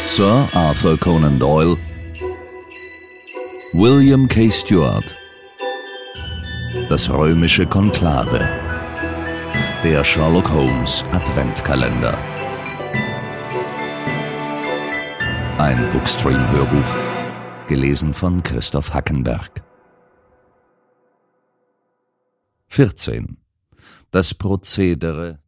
Sir Arthur Conan Doyle, William K. Stewart, das römische Konklave, der Sherlock Holmes Adventkalender. Ein Bookstream-Hörbuch, gelesen von Christoph Hackenberg. 14. Das Prozedere